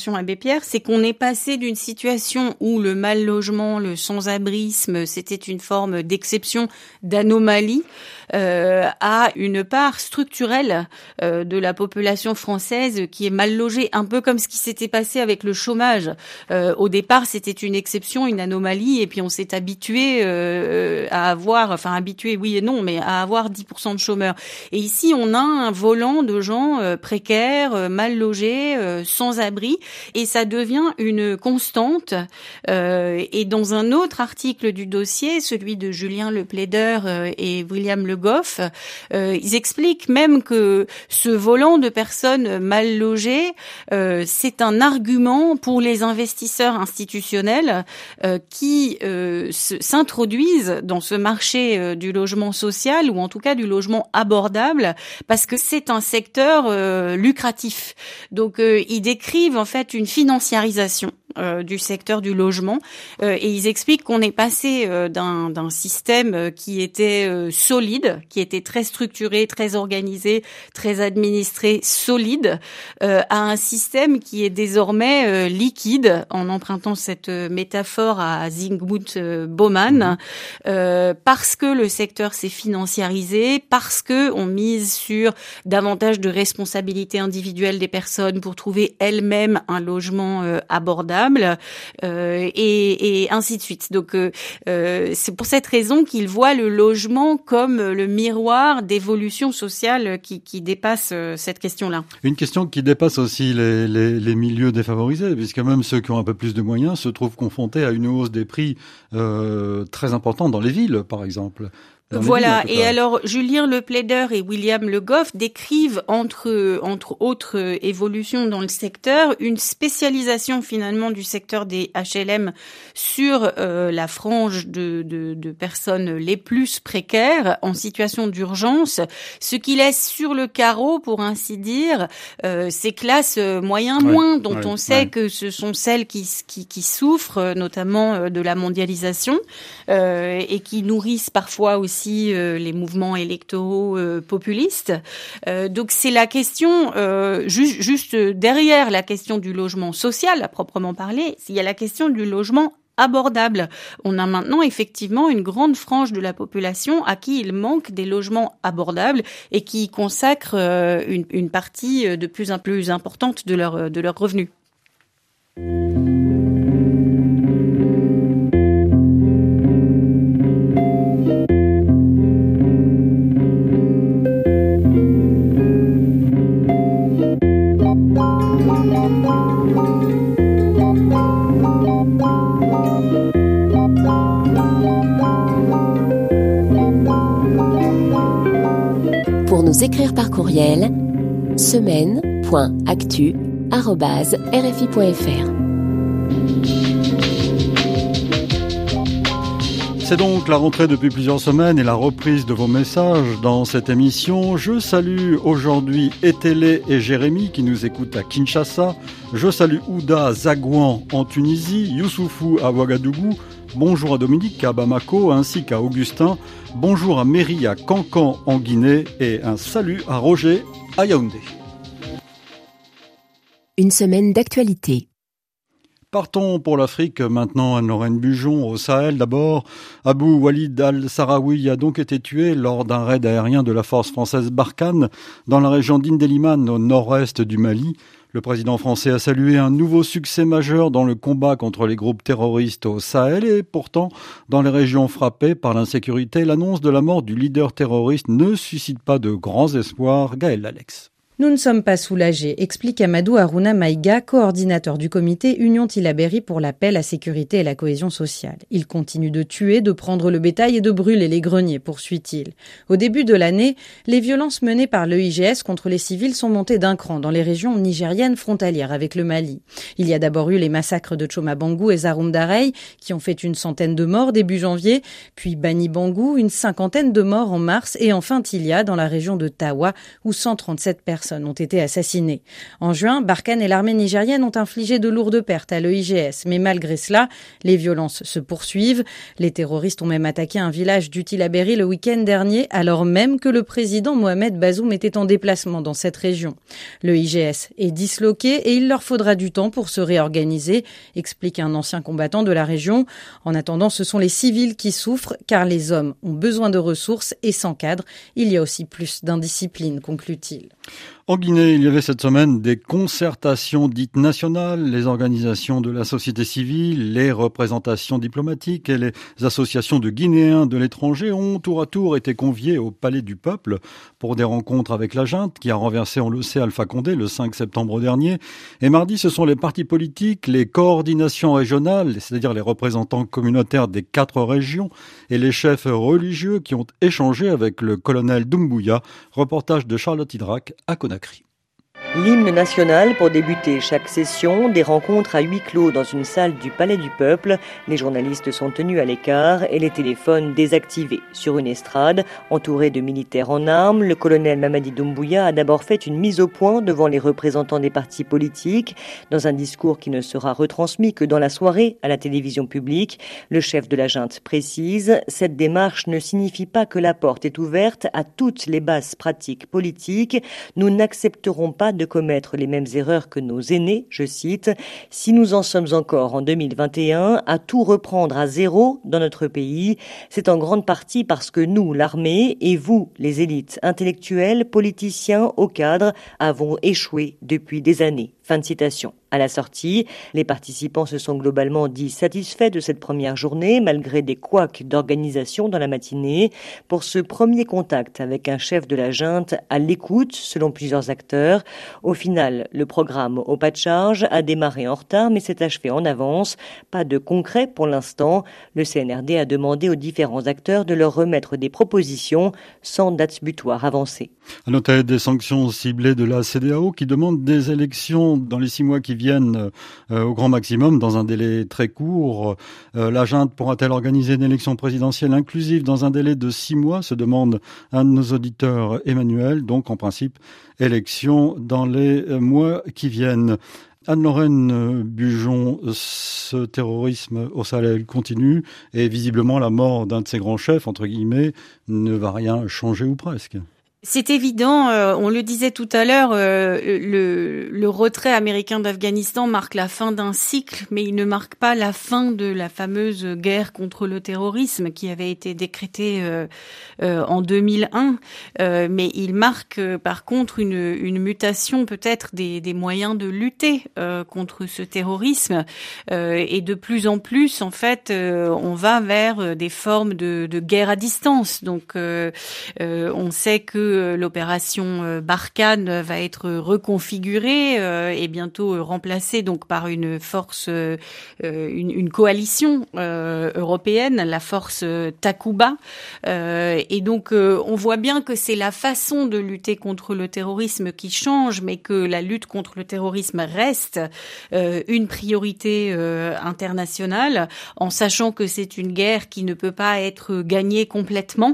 Fondation Abbé Pierre, c'est qu'on est passé d'une situation où le mal logement, le sans-abrisme, c'était une forme d'exception, d'anomalie, euh, à une part structurelle euh, de la population française qui est mal logée, un peu comme ce qui s'était passé avec le chômage. Euh, au départ, c'était une exception, une anomalie, et puis on s'est habitué euh, à avoir, enfin habitué, oui et non, mais à avoir dix pour cent de chômeurs. Et ici, on a un volant de gens euh, précaires, euh, mal logés, euh, sans abri, et ça devient une constante. Euh, et dans un autre article du dossier, celui de Julien Leplédeur euh, et William Le Goff, euh, ils expliquent même que ce volant de personnes mal logées, euh, c'est un argument pour les investisseurs institutionnels euh, qui euh, s'introduisent dans ce marché euh, du logement social, ou en tout cas du logement abordable, parce que c'est un secteur euh, lucratif. Donc euh, ils décrivent en fait une financiarisation Euh, du secteur du logement euh, et ils expliquent qu'on est passé euh, d'un, d'un système qui était euh, solide, qui était très structuré, très organisé, très administré, solide, euh, à un système qui est désormais euh, liquide, en empruntant cette euh, métaphore à Zygmunt euh, Bauman, euh, parce que le secteur s'est financiarisé, parce que on mise sur davantage de responsabilité individuelle des personnes pour trouver elles-mêmes un logement euh, abordable. Euh, et, et ainsi de suite. Donc euh, euh, c'est pour cette raison qu'ils voient le logement comme le miroir d'évolution sociale qui, qui dépasse euh, cette question-là. Une question qui dépasse aussi les, les, les milieux défavorisés, puisque même ceux qui ont un peu plus de moyens se trouvent confrontés à une hausse des prix euh, très importante dans les villes, par exemple. Voilà, et alors Julien Leplédeur et William Le Goff décrivent entre entre autres évolutions dans le secteur une spécialisation finalement du secteur des H L M sur euh, la frange de, de de personnes les plus précaires en situation d'urgence, ce qui laisse sur le carreau, pour ainsi dire, euh, ces classes moyen moins ouais, dont ouais, on sait ouais. que ce sont celles qui qui qui souffrent notamment de la mondialisation euh, et qui nourrissent parfois aussi Euh, les mouvements électoraux euh, populistes. Euh, donc c'est la question, euh, ju- juste derrière la question du logement social à proprement parler, il y a la question du logement abordable. On a maintenant effectivement une grande frange de la population à qui il manque des logements abordables et qui consacrent euh, une, une partie de plus en plus importante de leur, de leurs revenus. Pour nous écrire par courriel, semaine point actu arobase r f i point f r. C'est donc la rentrée depuis plusieurs semaines et la reprise de vos messages dans cette émission. Je salue aujourd'hui Etélé et Jérémy qui nous écoutent à Kinshasa. Je salue Ouda Zagouan en Tunisie, Youssoufou à Ouagadougou. Bonjour à Dominique à Bamako ainsi qu'à Augustin. Bonjour à Méry à Cancan en Guinée et un salut à Roger à Yaoundé. Une semaine d'actualité. Partons pour l'Afrique maintenant. Anne-Lorraine Bujon au Sahel d'abord. Abou Walid al-Sahraoui a donc été tué lors d'un raid aérien de la force française Barkhane dans la région d'Indelimane au nord-est du Mali. Le président français a salué un nouveau succès majeur dans le combat contre les groupes terroristes au Sahel et pourtant, dans les régions frappées par l'insécurité, l'annonce de la mort du leader terroriste ne suscite pas de grands espoirs. Gaël Alex. Nous ne sommes pas soulagés, explique Amadou Harouna Maïga, coordinateur du comité Union Tillabéri pour la paix, la sécurité et la cohésion sociale. Il continue de tuer, de prendre le bétail et de brûler les greniers, poursuit-il. Au début de l'année, les violences menées par l'E I G S contre les civils sont montées d'un cran dans les régions nigériennes frontalières avec le Mali. Il y a d'abord eu les massacres de Tchoma-Bangou et Zaroum Darey, qui ont fait une centaine de morts début janvier, puis Bani Bangou, une cinquantaine de morts en mars, et enfin Tilia, dans la région de Tawa, où cent trente-sept personnes personnes ont été assassinées. En juin, Barkhane et l'armée nigérienne ont infligé de lourdes pertes à l'E I G S. Mais malgré cela, les violences se poursuivent. Les terroristes ont même attaqué un village du Tillabéri le week-end dernier, alors même que le président Mohamed Bazoum était en déplacement dans cette région. Le I G S est disloqué et il leur faudra du temps pour se réorganiser, explique un ancien combattant de la région. En attendant, ce sont les civils qui souffrent car les hommes ont besoin de ressources et sans cadre, il y a aussi plus d'indiscipline, conclut-il. En Guinée, il y avait cette semaine des concertations dites nationales. Les organisations de la société civile, les représentations diplomatiques et les associations de Guinéens de l'étranger ont tour à tour été conviées au Palais du Peuple pour des rencontres avec la junte qui a renversé, on le sait, Alpha Condé le cinq septembre dernier. Et mardi, ce sont les partis politiques, les coordinations régionales, c'est-à-dire les représentants communautaires des quatre régions et les chefs religieux qui ont échangé avec le colonel Doumbouya. Reportage de Charlotte Hydrac à Conakry. L'hymne national pour débuter chaque session, des rencontres à huis clos dans une salle du Palais du Peuple. Les journalistes sont tenus à l'écart et les téléphones désactivés. Sur une estrade, entouré de militaires en armes, le colonel Mamadi Doumbouya a d'abord fait une mise au point devant les représentants des partis politiques. Dans un discours qui ne sera retransmis que dans la soirée à la télévision publique, le chef de la junte précise « Cette démarche ne signifie pas que la porte est ouverte à toutes les basses pratiques politiques. Nous n'accepterons pas de de commettre les mêmes erreurs que nos aînés, je cite, « Si nous en sommes encore en deux mille vingt et un, à tout reprendre à zéro dans notre pays, c'est en grande partie parce que nous, l'armée, et vous, les élites intellectuelles, politiciens, au cadre, avons échoué depuis des années. » Fin de citation. À la sortie, les participants se sont globalement dit satisfaits de cette première journée, malgré des couacs d'organisation dans la matinée, pour ce premier contact avec un chef de la junte à l'écoute, selon plusieurs acteurs. Au final, le programme au pas de charge a démarré en retard, mais s'est achevé en avance. Pas de concret pour l'instant. Le C N R D a demandé aux différents acteurs de leur remettre des propositions sans date butoir avancée. À noter des sanctions ciblées de la C E D A O qui demande des élections dans les six mois qui viennent euh, au grand maximum, dans un délai très court. Euh, la junte pourra-t-elle organiser une élection présidentielle inclusive dans un délai de six mois, se demande un de nos auditeurs, Emmanuel. Donc, en principe, élection dans les mois qui viennent. Anne-Lorraine Bujon, ce terrorisme au Sahel continue et visiblement la mort d'un de ses grands chefs, entre guillemets, ne va rien changer ou presque. C'est évident, euh, on le disait tout à l'heure, euh, le, le retrait américain d'Afghanistan marque la fin d'un cycle, mais il ne marque pas la fin de la fameuse guerre contre le terrorisme qui avait été décrétée euh, euh, en deux mille un. Euh, mais il marque euh, par contre une, une mutation peut-être des, des moyens de lutter euh, contre ce terrorisme. Euh, et de plus en plus, en fait, euh, on va vers des formes de, de guerre à distance. Donc, euh, euh, on sait que l'opération Barkhane va être reconfigurée euh, et bientôt euh, remplacée donc par une force, euh, une, une coalition euh, européenne, la force euh, Takuba. Euh, et donc euh, on voit bien que c'est la façon de lutter contre le terrorisme qui change, mais que la lutte contre le terrorisme reste euh, une priorité euh, internationale, en sachant que c'est une guerre qui ne peut pas être gagnée complètement.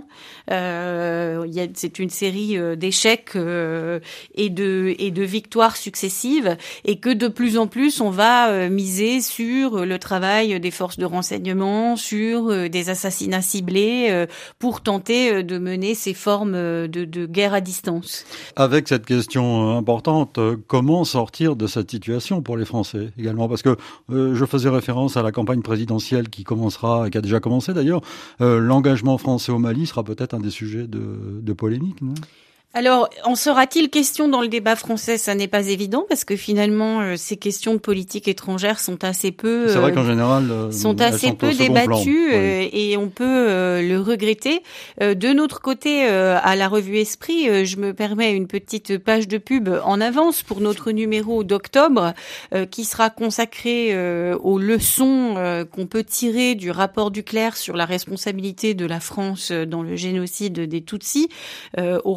Euh, il y a, c'est une série d'échecs euh, et de et de victoires successives, et que de plus en plus on va euh, miser sur le travail des forces de renseignement, sur euh, des assassinats ciblés euh, pour tenter euh, de mener ces formes de, de guerre à distance. Avec cette question importante, comment sortir de cette situation pour les Français également, parce que euh, je faisais référence à la campagne présidentielle qui commencera, qui a déjà commencé d'ailleurs. Euh, l'engagement français au Mali sera peut-être un des sujets de, de polémique, non ? Alors, en sera-t-il question dans le débat français ? Ça n'est pas évident, parce que finalement, euh, ces questions de politique étrangère sont assez peu, c'est vrai qu'en général, euh, sont assez sont peu débattues, euh, oui. Et on peut euh, le regretter. Euh, de notre côté, euh, à la revue Esprit, euh, je me permets une petite page de pub en avance pour notre numéro d'octobre, euh, qui sera consacré euh, aux leçons euh, qu'on peut tirer du rapport Duclerc sur la responsabilité de la France dans le génocide des Tutsis euh, au Rwanda.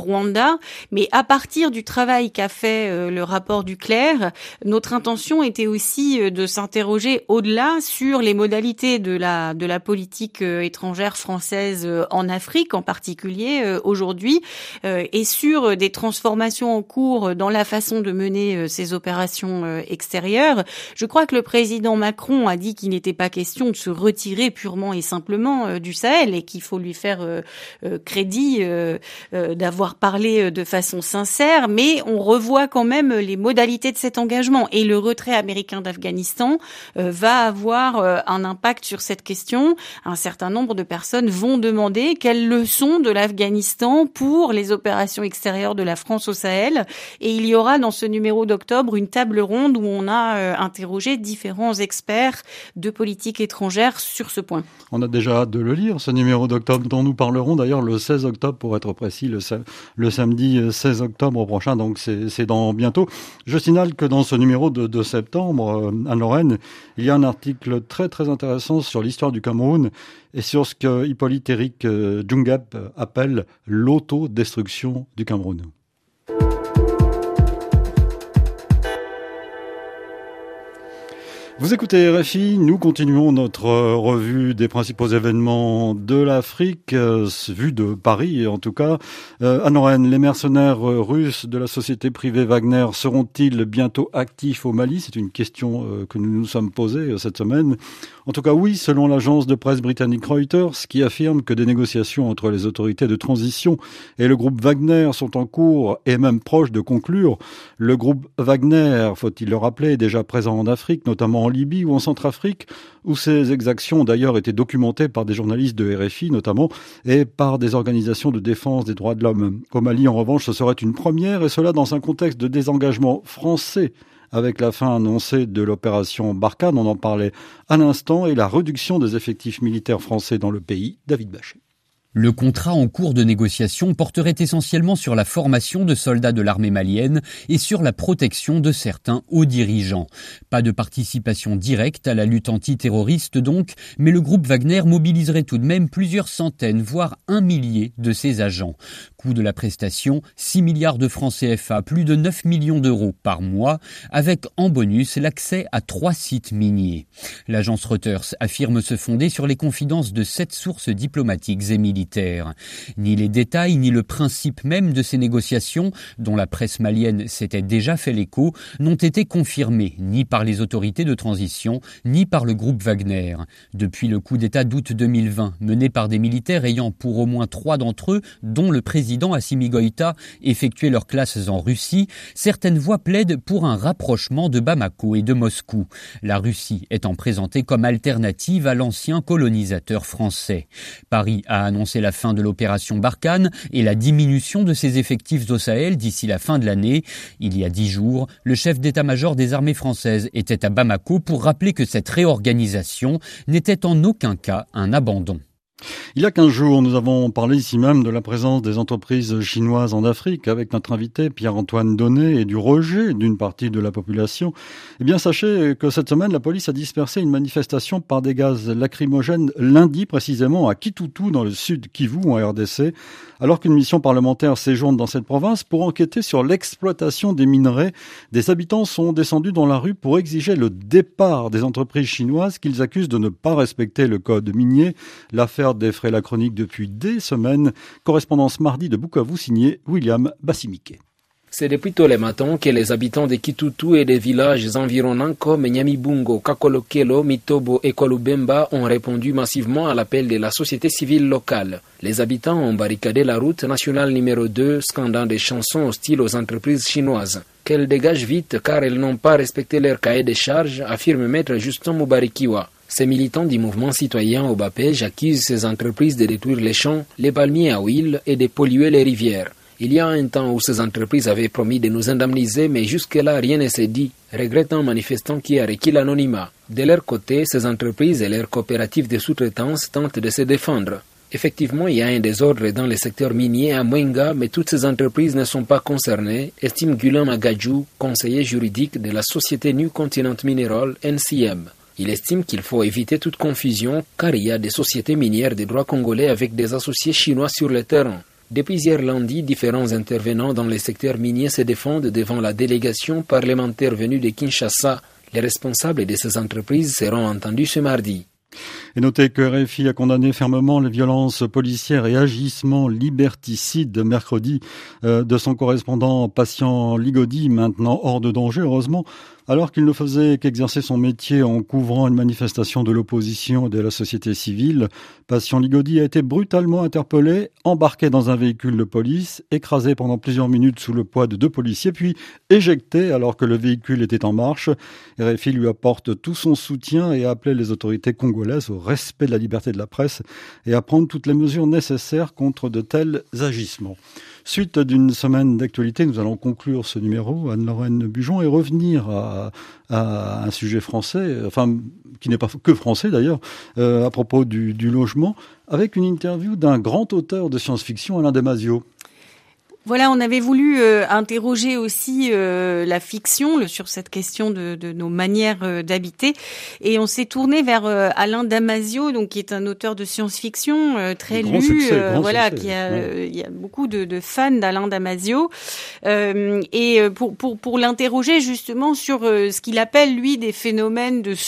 là. Mais à partir du travail qu'a fait euh, le rapport Duclerc, notre intention était aussi euh, de s'interroger au-delà sur les modalités de la de la politique euh, étrangère française euh, en Afrique en particulier euh, aujourd'hui, euh, et sur des transformations en cours dans la façon de mener euh, ces opérations euh, extérieures. Je crois que le président Macron a dit qu'il n'était pas question de se retirer purement et simplement euh, du Sahel et qu'il faut lui faire euh, euh, crédit euh, euh, d'avoir parlé de façon sincère, mais on revoit quand même les modalités de cet engagement et le retrait américain d'Afghanistan euh, va avoir euh, un impact sur cette question. Un certain nombre de personnes vont demander quelles leçons de l'Afghanistan pour les opérations extérieures de la France au Sahel, et il y aura dans ce numéro d'octobre une table ronde où on a euh, interrogé différents experts de politique étrangère sur ce point. On a déjà hâte de le lire, ce numéro d'octobre dont nous parlerons d'ailleurs le seize octobre pour être précis, le, le samedi seize octobre prochain, donc c'est, c'est dans bientôt. Je signale que dans ce numéro de, de septembre, à Lorraine, il y a un article très très intéressant sur l'histoire du Cameroun et sur ce que Hippolyte-Éric Djungep appelle l'autodestruction du Cameroun. Vous écoutez R F I, nous continuons notre revue des principaux événements de l'Afrique, euh, vue de Paris en tout cas. Euh, Anne Lorraine, les mercenaires russes de la société privée Wagner seront-ils bientôt actifs au Mali ? C'est une question euh, que nous nous sommes posée euh, cette semaine. En tout cas oui, selon l'agence de presse britannique Reuters, qui affirme que des négociations entre les autorités de transition et le groupe Wagner sont en cours et même proches de conclure. Le groupe Wagner, faut-il le rappeler, est déjà présent en Afrique, notamment en Libye ou en Centrafrique, où ces exactions ont d'ailleurs été documentées par des journalistes de R F I notamment, et par des organisations de défense des droits de l'homme. Au Mali, en revanche, ce serait une première, et cela dans un contexte de désengagement français, avec la fin annoncée de l'opération Barkhane, on en parlait à l'instant, et la réduction des effectifs militaires français dans le pays. David Bachet. Le contrat en cours de négociation porterait essentiellement sur la formation de soldats de l'armée malienne et sur la protection de certains hauts dirigeants. Pas de participation directe à la lutte antiterroriste donc, mais le groupe Wagner mobiliserait tout de même plusieurs centaines, voire un millier de ses agents. Coût de la prestation, six milliards de francs C F A, plus de neuf millions d'euros par mois, avec en bonus l'accès à trois sites miniers. L'agence Reuters affirme se fonder sur les confidences de sept sources diplomatiques et militaires. Ni les détails, ni le principe même de ces négociations, dont la presse malienne s'était déjà fait l'écho, n'ont été confirmés ni par les autorités de transition, ni par le groupe Wagner. Depuis le coup d'État d'août deux mille vingt, mené par des militaires ayant pour au moins trois d'entre eux, dont le président Assimi Goïta, effectué leurs classes en Russie, certaines voix plaident pour un rapprochement de Bamako et de Moscou, la Russie étant présentée comme alternative à l'ancien colonisateur français. Paris a annoncé la fin de l'opération Barkhane et la diminution de ses effectifs au Sahel d'ici la fin de l'année. Il y a dix jours, le chef d'état-major des armées françaises était à Bamako pour rappeler que cette réorganisation n'était en aucun cas un abandon. Il y a quinze jours, nous avons parlé ici même de la présence des entreprises chinoises en Afrique avec notre invité Pierre-Antoine Donnet et du rejet d'une partie de la population. Eh bien, sachez que cette semaine, la police a dispersé une manifestation par des gaz lacrymogènes lundi précisément à Kitutu dans le sud Kivu en R D C, alors qu'une mission parlementaire séjourne dans cette province pour enquêter sur l'exploitation des minerais. Des habitants sont descendus dans la rue pour exiger le départ des entreprises chinoises qu'ils accusent de ne pas respecter le code minier. L'affaire défraie la chronique depuis des semaines. Correspondance mardi de Bukavu signée William Bassimike. C'est depuis tôt le matin que les habitants de Kitutu et des villages environnants comme Nyamibungo, Kakolokelo, Mitobo et Kolubemba ont répondu massivement à l'appel de la société civile locale. Les habitants ont barricadé la route nationale numéro deux, scandant des chansons hostiles aux entreprises chinoises. Qu'elles dégagent vite car elles n'ont pas respecté leur cahier de charges, affirme maître Justin Mubarikiwa. Ces militants du mouvement citoyen au Bapège accusent ces entreprises de détruire les champs, les palmiers à huile et de polluer les rivières. Il y a un temps où ces entreprises avaient promis de nous indemniser, mais jusque-là rien ne s'est dit, regrette un manifestant qui a requis l'anonymat. De leur côté, ces entreprises et leurs coopératives de sous-traitance tentent de se défendre. Effectivement, il y a un désordre dans le secteur minier à Mwenga, mais toutes ces entreprises ne sont pas concernées, estime Gulam Agadjou, conseiller juridique de la société New Continent Mineral, N C M. Il estime qu'il faut éviter toute confusion car il y a des sociétés minières de droit congolais avec des associés chinois sur le terrain. Depuis hier lundi, différents intervenants dans les secteurs miniers se défendent devant la délégation parlementaire venue de Kinshasa. Les responsables de ces entreprises seront entendus ce mardi. Et notez que R F I a condamné fermement les violences policières et agissements liberticides de mercredi euh, de son correspondant Patient Ligodi, maintenant hors de danger, heureusement, alors qu'il ne faisait qu'exercer son métier en couvrant une manifestation de l'opposition et de la société civile. Patient Ligodi a été brutalement interpellé, embarqué dans un véhicule de police, écrasé pendant plusieurs minutes sous le poids de deux policiers, puis éjecté alors que le véhicule était en marche. R F I lui apporte tout son soutien et a appelé les autorités congolaises au respect de la liberté de la presse et à prendre toutes les mesures nécessaires contre de tels agissements. Suite d'une semaine d'actualité, nous allons conclure ce numéro, Anne-Lorraine Bujon, et revenir à, à un sujet français, enfin qui n'est pas que français d'ailleurs, euh, à propos du, du logement, avec une interview d'un grand auteur de science-fiction, Alain Damasio. Voilà, on avait voulu euh, interroger aussi euh, la fiction le, sur cette question de, de nos manières euh, d'habiter, et on s'est tourné vers euh, Alain Damasio, donc qui est un auteur de science-fiction euh, très lu, succès, euh, voilà, succès. qui a, ouais. euh, il y a beaucoup de, de fans d'Alain Damasio, euh, et pour pour pour l'interroger justement sur euh, ce qu'il appelle lui des phénomènes de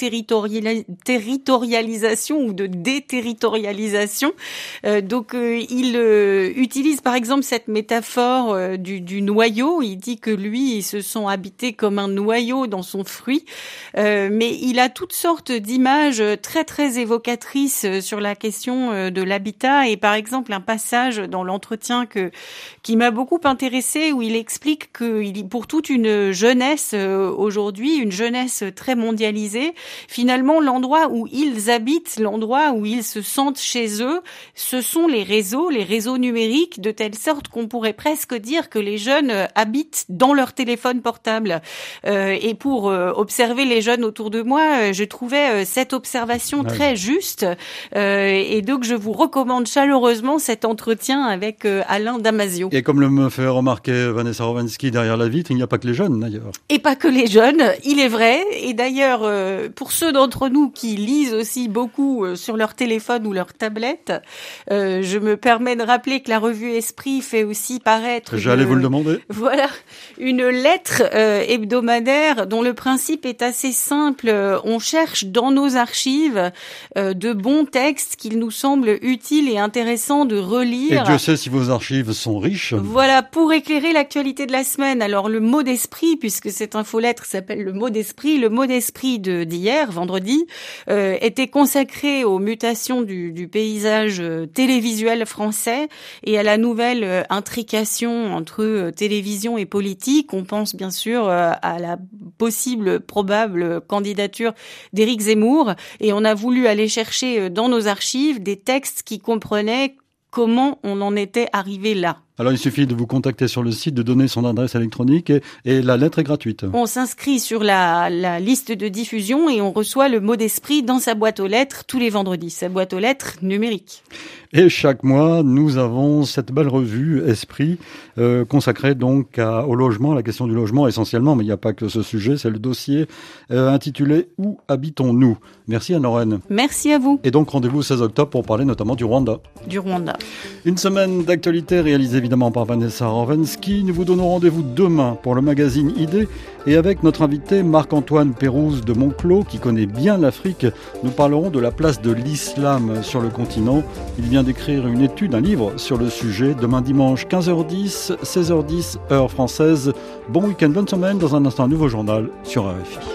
surterritorialisation ou de déterritorialisation. Euh, donc euh, il euh, utilise par exemple cette méthode métaphore euh, du, du noyau. Il dit que lui, il se sent habité comme un noyau dans son fruit. Euh, mais il a toutes sortes d'images très, très évocatrices sur la question euh, de l'habitat. Et par exemple, un passage dans l'entretien que, qui m'a beaucoup intéressée, où il explique que il, pour toute une jeunesse euh, aujourd'hui, une jeunesse très mondialisée, finalement, l'endroit où ils habitent, l'endroit où ils se sentent chez eux, ce sont les réseaux, les réseaux numériques, de telle sorte qu'on pourrait presque dire que les jeunes euh, habitent dans leur téléphone portable. Euh, et pour euh, observer les jeunes autour de moi, euh, je trouvais euh, cette observation ouais. très juste. Euh, et donc, je vous recommande chaleureusement cet entretien avec euh, Alain Damasio. Et comme le me fait remarquer Vanessa Rowensky derrière la vitre, il n'y a pas que les jeunes, d'ailleurs. Et pas que les jeunes, il est vrai. Et d'ailleurs, euh, pour ceux d'entre nous qui lisent aussi beaucoup euh, sur leur téléphone ou leur tablette, euh, je me permets de rappeler que la revue Esprit fait aussi paraître J'allais une, vous le demander. Voilà, une lettre euh, hebdomadaire dont le principe est assez simple. On cherche dans nos archives euh, de bons textes qu'il nous semble utile et intéressant de relire. Et Dieu sait si vos archives sont riches. Voilà, pour éclairer l'actualité de la semaine. Alors le mot d'esprit, puisque cette infolettre s'appelle le mot d'esprit, le mot d'esprit de d'hier, vendredi, euh, était consacré aux mutations du, du paysage euh, télévisuel français et à la nouvelle euh, intrication entre euh, télévision et politique. On pense bien sûr euh, à la possible, probable candidature d'Éric Zemmour, et on a voulu aller chercher euh, dans nos archives des textes qui comprenaient comment on en était arrivé là. Alors, il suffit de vous contacter sur le site, de donner son adresse électronique et, et la lettre est gratuite. On s'inscrit sur la, la liste de diffusion et on reçoit le mot d'esprit dans sa boîte aux lettres tous les vendredis, sa boîte aux lettres numérique. Et chaque mois, nous avons cette belle revue Esprit euh, consacrée donc à, au logement, à la question du logement essentiellement, mais il n'y a pas que ce sujet, c'est le dossier euh, intitulé « Où habitons-nous » Merci Anne-Lorraine. Merci à vous. Et donc rendez-vous le seize octobre pour parler notamment du Rwanda. Du Rwanda. Une semaine d'actualité réalisée évidemment par Vanessa Rowensky. Nous vous donnons rendez-vous demain pour le magazine Idées et avec notre invité Marc-Antoine Pérouse de Monclos qui connaît bien l'Afrique. Nous parlerons de la place de l'islam sur le continent. Il vient d'écrire une étude, un livre sur le sujet. Demain dimanche quinze heures dix, seize heures dix heure française. Bon week-end, bonne semaine. Dans un instant, un nouveau journal sur R F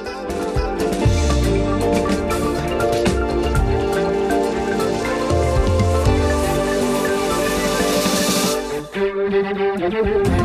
I.